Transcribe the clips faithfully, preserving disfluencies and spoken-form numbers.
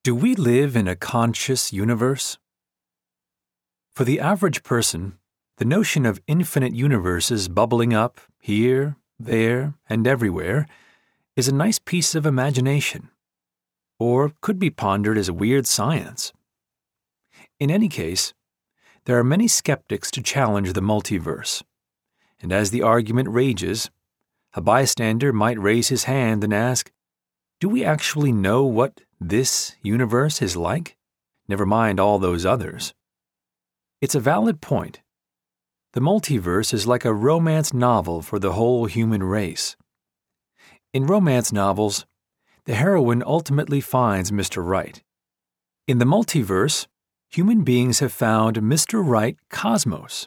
Do we live in a conscious universe? For the average person, the notion of infinite universes bubbling up here, there, and everywhere is a nice piece of imagination, or could be pondered as weird science. In any case, there are many skeptics to challenge the multiverse, and as the argument rages, a bystander might raise his hand and ask, do we actually know what this universe is like? Never mind all those others. It's a valid point. The multiverse is like a romance novel for the whole human race. In romance novels, the heroine ultimately finds Mister Right. In the multiverse, human beings have found Mister Right Cosmos.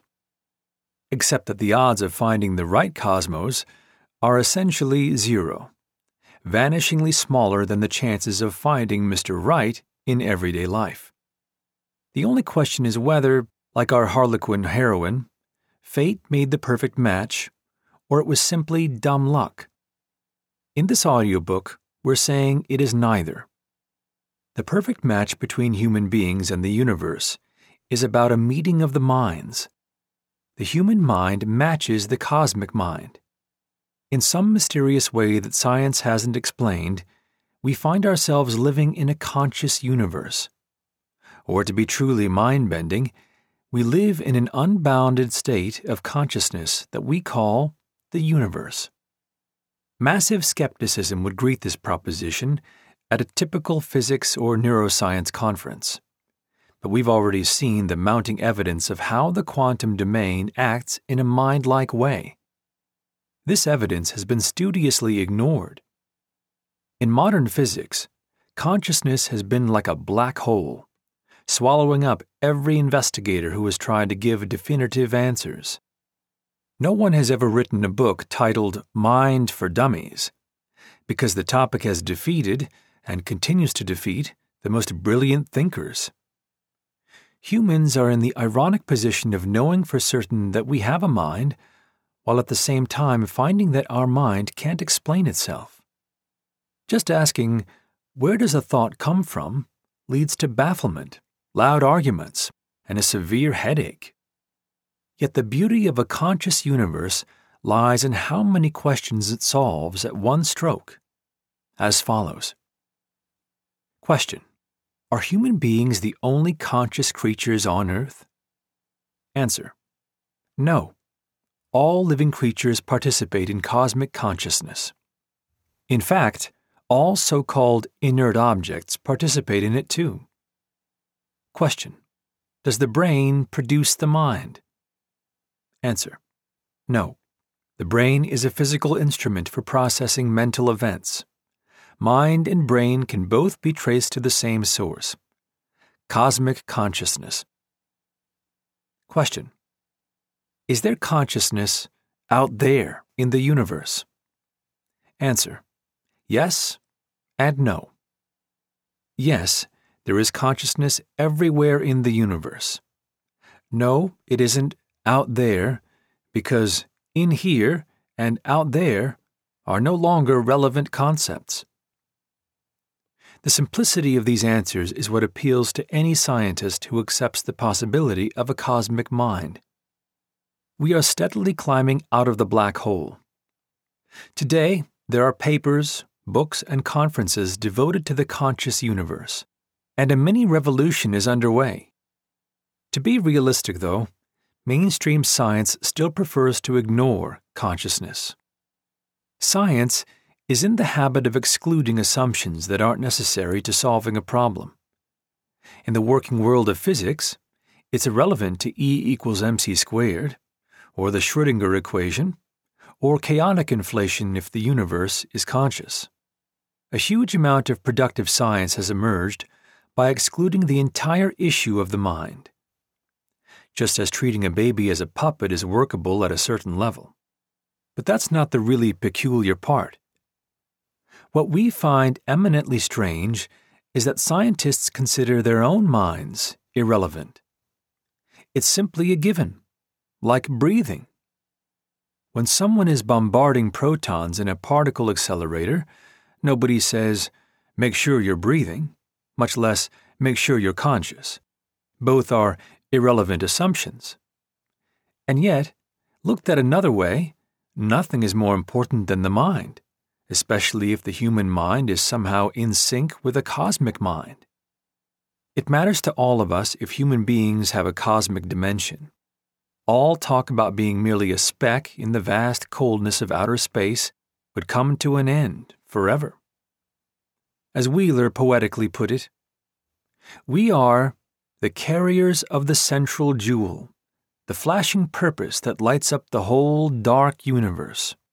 Except that the odds of finding the right cosmos are essentially zero, vanishingly smaller than the chances of finding Mister Right in everyday life. The only question is whether, like our Harlequin heroine, fate made the perfect match, or it was simply dumb luck. In this audiobook, we're saying it is neither. The perfect match between human beings and the universe is about a meeting of the minds. The human mind matches the cosmic mind. In some mysterious way that science hasn't explained, we find ourselves living in a conscious universe. Or to be truly mind-bending, we live in an unbounded state of consciousness that we call the universe. Massive skepticism would greet this proposition at a typical physics or neuroscience conference. But we've already seen the mounting evidence of how the quantum domain acts in a mind-like way. This evidence has been studiously ignored. In modern physics, consciousness has been like a black hole, swallowing up every investigator who has tried to give definitive answers. No one has ever written a book titled Mind for Dummies, because the topic has defeated, and continues to defeat, the most brilliant thinkers. Humans are in the ironic position of knowing for certain that we have a mind, while at the same time finding that our mind can't explain itself. Just asking, where does a thought come from, leads to bafflement, loud arguments, and a severe headache. Yet the beauty of a conscious universe lies in how many questions it solves at one stroke, as follows. Question: Are human beings the only conscious creatures on Earth? Answer: No. All living creatures participate in cosmic consciousness. In fact, all so-called inert objects participate in it too. Question: Does the brain produce the mind? Answer: No. The brain is a physical instrument for processing mental events. Mind and brain can both be traced to the same source: cosmic consciousness. Question: Is there consciousness out there in the universe? Answer: Yes and no. Yes, there is consciousness everywhere in the universe. No, it isn't out there, because in here and out there are no longer relevant concepts. The simplicity of these answers is what appeals to any scientist who accepts the possibility of a cosmic mind. We are steadily climbing out of the black hole. Today, there are papers, books, and conferences devoted to the conscious universe, and a mini-revolution is underway. To be realistic, though, mainstream science still prefers to ignore consciousness. Science is in the habit of excluding assumptions that aren't necessary to solving a problem. In the working world of physics, it's irrelevant to E equals mc squared, or the Schrödinger equation, or chaotic inflation if the universe is conscious. A huge amount of productive science has emerged by excluding the entire issue of the mind. Just as treating a baby as a puppet is workable at a certain level. But that's not the really peculiar part. What we find eminently strange is that scientists consider their own minds irrelevant. It's simply a given, like breathing. When someone is bombarding protons in a particle accelerator, nobody says, "Make sure you're breathing," much less make sure you're conscious. Both are irrelevant assumptions. And yet, looked at another way, nothing is more important than the mind, especially if the human mind is somehow in sync with a cosmic mind. It matters to all of us if human beings have a cosmic dimension. All talk about being merely a speck in the vast coldness of outer space would come to an end forever. As Wheeler poetically put it, we are the carriers of the central jewel, the flashing purpose that lights up the whole dark universe.